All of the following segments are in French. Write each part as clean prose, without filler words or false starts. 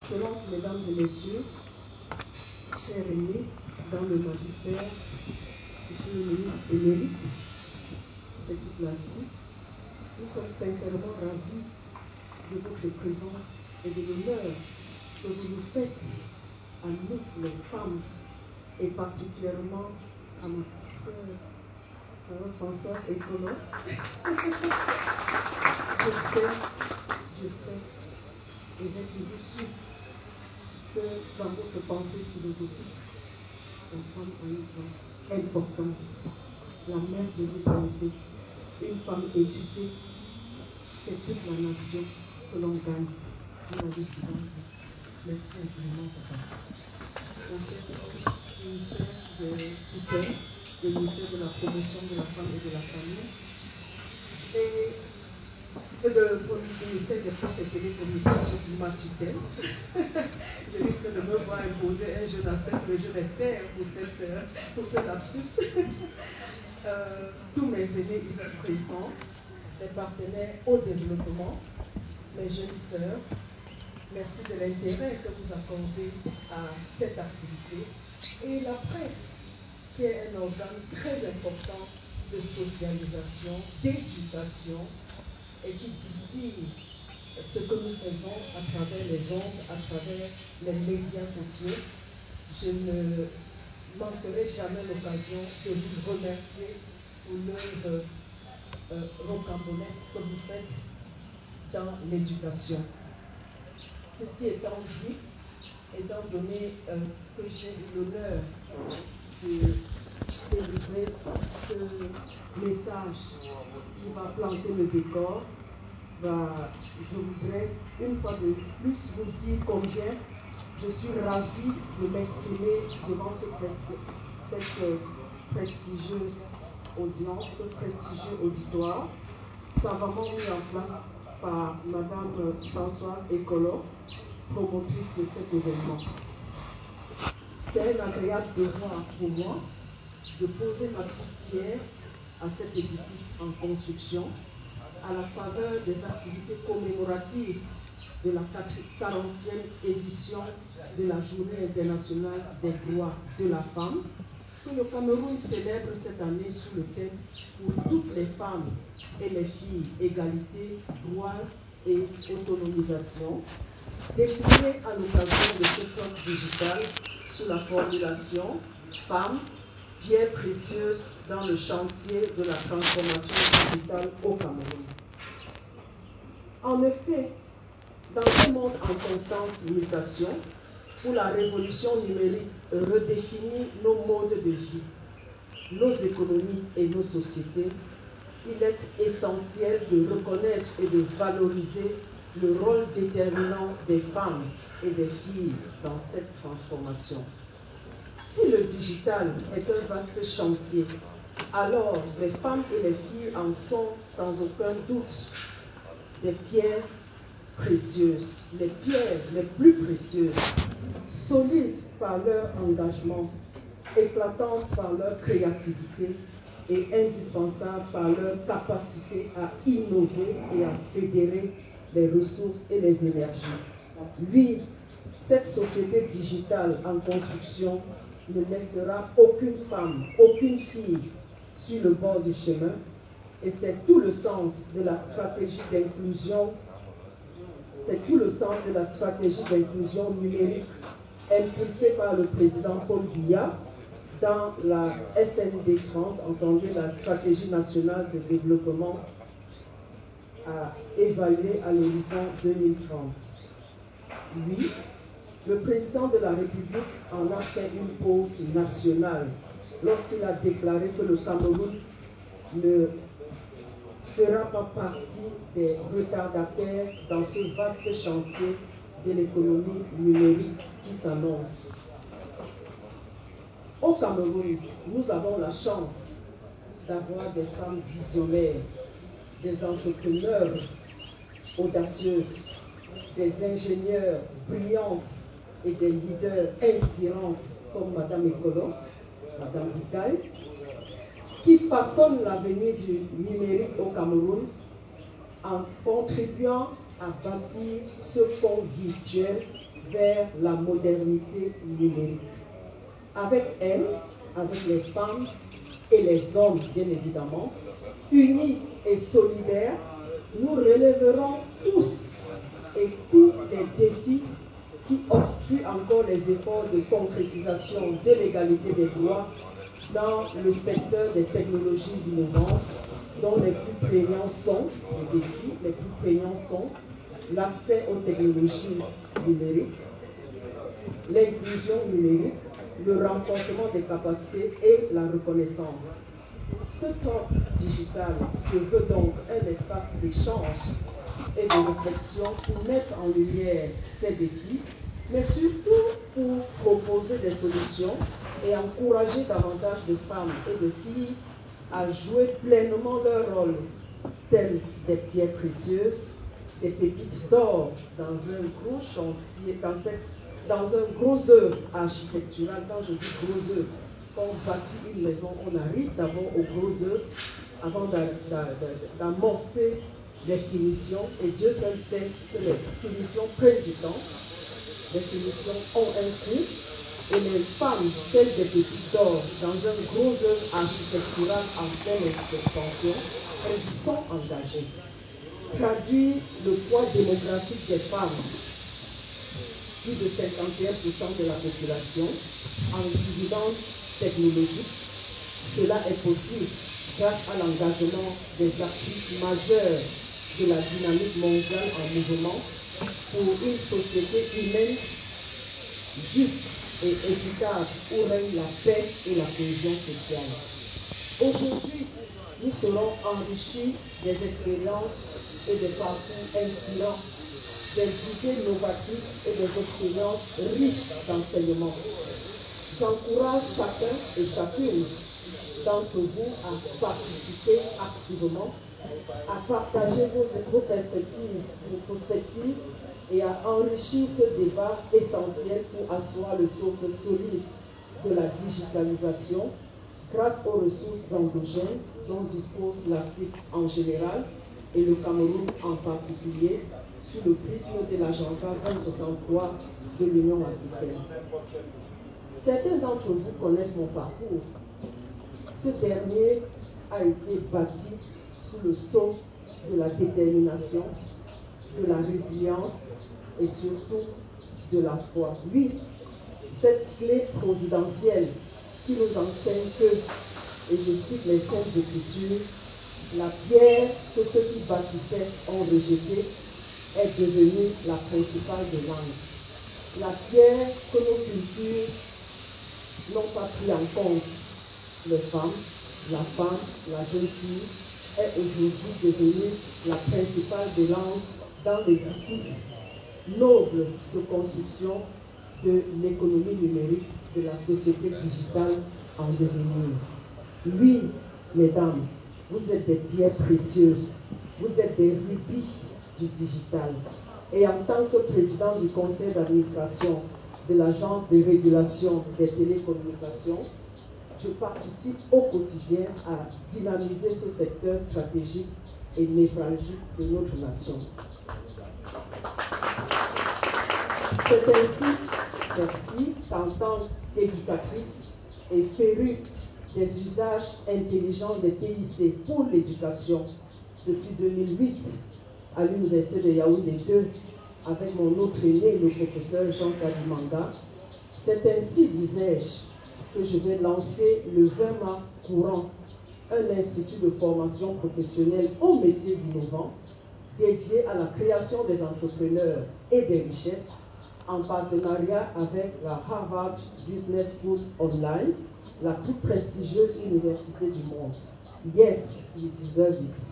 Excellences, Mesdames et Messieurs, chers aînés dans le magistère, Monsieur le ministre émérite, c'est toute la vie, nous sommes sincèrement ravis de votre présence et de l'honneur que vous nous faites à nous, les femmes, et particulièrement à ma petite sœur, Françoise Ekolo. Je sais, et j'ai toujours su que dans votre pensée philosophique, la femme a une place importante. La mère de l'humanité, une femme éduquée, c'est toute la nation que l'on gagne. Vous l'avez souvent dit. Merci infiniment, papa. La chère sœur du ministère des tutelles, du ministère de la promotion de la femme et de la famille, et du ministère des postes et télécommunications du ma tutelle. Je risque de me voir imposer un jeu d'asset, mais je restais pour ce lapsus. Tous mes aînés ici présents, les partenaires au développement, mes jeunes sœurs, merci de l'intérêt que vous accordez à cette activité, et la presse, qui est un organe très important de socialisation, d'éducation, et qui distille ce que nous faisons à travers les ondes, à travers les médias sociaux. Je ne manquerai jamais l'occasion de vous remercier pour l'œuvre rocambolesque que vous faites dans l'éducation. Ceci étant dit, étant donné que j'ai eu l'honneur de délivrer ce message qui va planter le décor, je voudrais une fois de plus vous dire combien je suis ravie de m'exprimer devant cette prestigieuse audience, ce prestigieux auditoire, savamment mis en place par Madame Françoise Ekolo, promotrice de cet événement. C'est un agréable devoir pour moi de poser ma petite pierre à cet édifice en construction, à la faveur des activités commémoratives de la 40e édition de la Journée internationale des droits de la femme, que le Cameroun célèbre cette année sous le thème pour toutes les femmes et les filles, égalité, droit et autonomisation, décliné à l'occasion de ce code digital sous la formulation « Femmes, pierre précieuse dans le chantier de la transformation digitale au Cameroun ». En effet, dans un monde en constante mutation, où la révolution numérique redéfinit nos modes de vie, nos économies et nos sociétés, il est essentiel de reconnaître et de valoriser le rôle déterminant des femmes et des filles dans cette transformation. Si le digital est un vaste chantier, alors les femmes et les filles en sont sans aucun doute des pierres précieuses, les pierres les plus précieuses, solides par leur engagement, éclatantes par leur créativité et indispensables par leur capacité à innover et à fédérer les ressources et les énergies. Oui, cette société digitale en construction ne laissera aucune femme, aucune fille sur le bord du chemin, et c'est tout le sens de la stratégie d'inclusion. C'est tout le sens de la stratégie d'inclusion numérique impulsée par le président Paul Biya dans la SND 30, entendez la stratégie nationale de développement à évaluer à l'horizon 2030. Oui, le président de la République en a fait une pause nationale lorsqu'il a déclaré que le Cameroun ne fera pas partie des retardataires dans ce vaste chantier de l'économie numérique qui s'annonce. Au Cameroun, nous avons la chance d'avoir des femmes visionnaires, des entrepreneurs audacieuses, des ingénieurs brillantes et des leaders inspirantes comme Madame Ekolo, Madame Bikaï, qui façonnent l'avenir du numérique au Cameroun en contribuant à bâtir ce pont virtuel vers la modernité numérique. Avec elles, avec les femmes et les hommes, bien évidemment, unis et solidaires, nous relèverons tous et tous les défis qui obstruent encore les efforts de concrétisation de l'égalité des droits dans le secteur des technologies innovantes, dont les plus prégnants sont, les défis les plus prégnants sont l'accès aux technologies numériques, l'inclusion numérique, le renforcement des capacités et la reconnaissance. Ce camp digital se veut donc un espace d'échange et de réflexion pour mettre en lumière ces défis, mais surtout pour proposer des solutions et encourager davantage de femmes et de filles à jouer pleinement leur rôle, telles des pierres précieuses, des pépites d'or dans un gros chantier, dans un gros œuvre architectural. Quand je dis gros œuvre, quand on bâtit une maison, on arrive d'abord aux gros œuvres avant d'amorcer les finitions. Et Dieu seul sait que les finitions prennent du temps. Les finitions ont un coût. Et les femmes, telles des pépites d'or, dans un gros œuvre architectural en pleine expansion, elles y sont engagées. Traduire le poids démographique des femmes, plus de 51% de la population, en dividendes technologiques. Cela est possible grâce à l'engagement des actrices majeures de la dynamique mondiale en mouvement pour une société humaine juste et efficace où règne la paix et la cohésion sociale. Aujourd'hui, nous serons enrichis des expériences et des parcours inspirants, des idées novatrices et des expériences riches d'enseignement. J'encourage chacun et chacune d'entre vous à participer activement, à partager vos perspectives, vos prospectives et à enrichir ce débat essentiel pour asseoir le socle solide de la digitalisation grâce aux ressources endogènes dont dispose l'Afrique en général et le Cameroun en particulier sous le prisme de l'agenda 2063 de l'Union africaine. Certains d'entre vous connaissent mon parcours. Ce dernier a été bâti sous le sceau de la détermination, de la résilience et surtout de la foi. Oui, cette clé providentielle qui nous enseigne que, et je cite les Saintes Écritures, la pierre que ceux qui bâtissaient ont rejetée est devenue la principale des langues. La pierre que nos cultures n'ont pas pris en compte, les femmes, la femme, la jeune fille, est aujourd'hui devenue la principale des langues dans l'édifice noble de construction de l'économie numérique, de la société digitale en devenir. Oui, mesdames, vous êtes des pierres précieuses, vous êtes des rubis du digital. Et en tant que président du conseil d'administration de l'Agence de régulation des télécommunications, je participe au quotidien à dynamiser ce secteur stratégique et névralgique de notre nation. C'est ainsi, merci, qu'en tant qu'éducatrice et férue des usages intelligents des TIC pour l'éducation depuis 2008 à l'université de Yaoundé 2 avec mon autre aîné, le professeur Jean Kadimanga, c'est ainsi, disais-je, que je vais lancer le 20 mars courant un institut de formation professionnelle aux métiers innovants dédié à la création des entrepreneurs et des richesses en partenariat avec la Harvard Business School Online, la plus prestigieuse université du monde. Yes, we deserve it.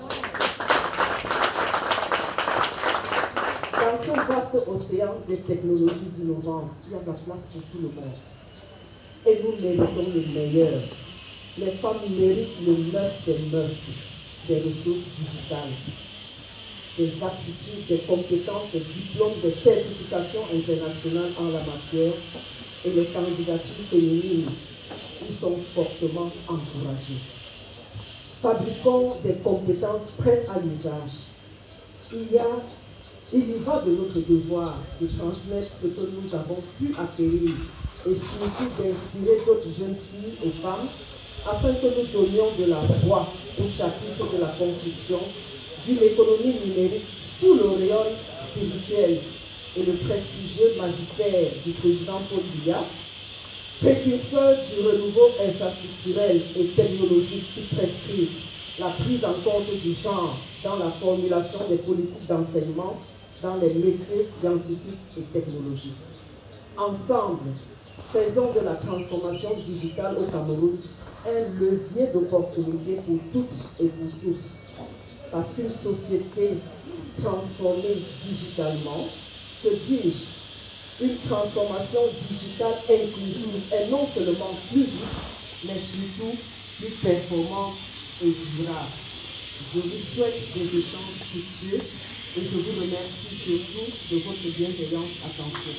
Dans ce vaste océan des technologies innovantes, il y a de la place pour tout le monde. Et nous méritons le meilleur. Les femmes méritent le must des ressources digitales, des aptitudes, des compétences, des diplômes, des certifications internationales en la matière, et les candidatures féminines y sont fortement encouragées. Fabriquons des compétences prêtes à l'usage. Il y a Il y va de notre devoir de transmettre ce que nous avons pu acquérir et surtout d'inspirer d'autres jeunes filles et femmes afin que nous donnions de la voix au chapitre de la construction d'une économie numérique sous l'auréole spirituel et le prestigieux magistère du président Paul Biya, précurseur du renouveau infrastructurel et technologique qui prescrit la prise en compte du genre dans la formulation des politiques d'enseignement dans les métiers scientifiques et technologiques. Ensemble, faisons de la transformation digitale au Cameroun un levier d'opportunité pour toutes et pour tous. Parce qu'une société transformée digitalement, que dis-je, une transformation digitale inclusive est non seulement plus juste, mais surtout plus performante et durable. Je vous souhaite des échanges fructueux et je vous remercie surtout de votre bienveillante attention.